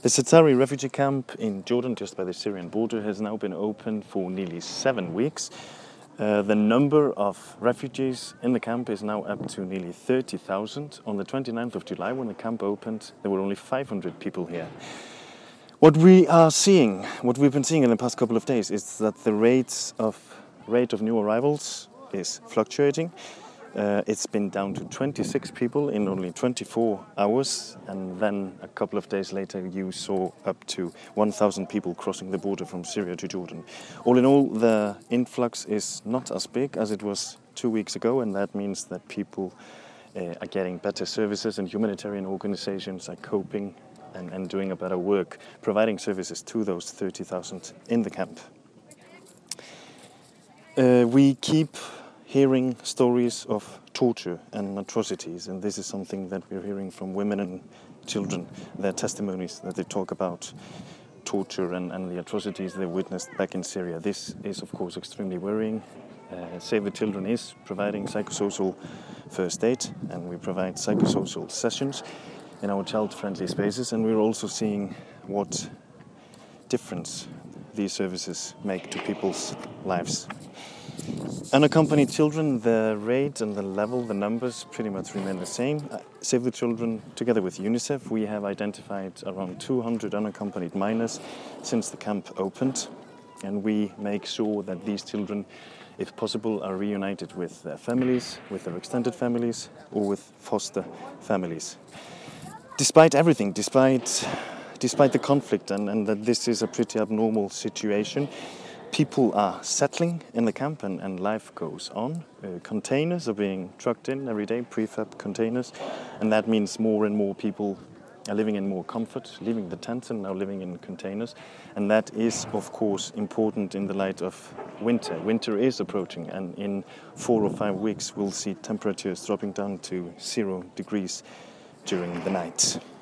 The Zaatari refugee camp in Jordan, just by the Syrian border, has now been open for nearly 7 weeks. The number of refugees in the camp is now up to nearly 30,000. On the 29th of July, when the camp opened, there were only 500 people here. What we've been seeing in the past couple of days is that the rate of new arrivals is fluctuating. It's been down to 26 people in only 24 hours, and then a couple of days later you saw up to 1,000 people crossing the border from Syria to Jordan. All in all, the influx is not as big as it was 2 weeks ago, and that means that people are getting better services, and humanitarian organizations are coping and doing a better work, providing services to those 30,000 in the camp. We keep hearing stories of torture and atrocities, and this is something that we're hearing from women and children, their testimonies that they talk about torture and the atrocities they witnessed back in Syria. This is, of course, extremely worrying. Save the Children is providing psychosocial first aid, and we provide psychosocial sessions in our child-friendly spaces, and we're also seeing what difference these services make to people's lives. Unaccompanied children, the rate and the level, the numbers pretty much remain the same. Save the Children, together with UNICEF, we have identified around 200 unaccompanied minors since the camp opened, and we make sure that these children, if possible, are reunited with their families, with their extended families, or with foster families. Despite everything, despite the conflict and that this is a pretty abnormal situation, people are settling in the camp and life goes on. Containers are being trucked in every day, prefab containers, and that means more and more people are living in more comfort, leaving the tents and now living in containers. And that is, of course, important in the light of winter. Winter is approaching, and in 4 or 5 weeks we'll see temperatures dropping down to 0 degrees during the night.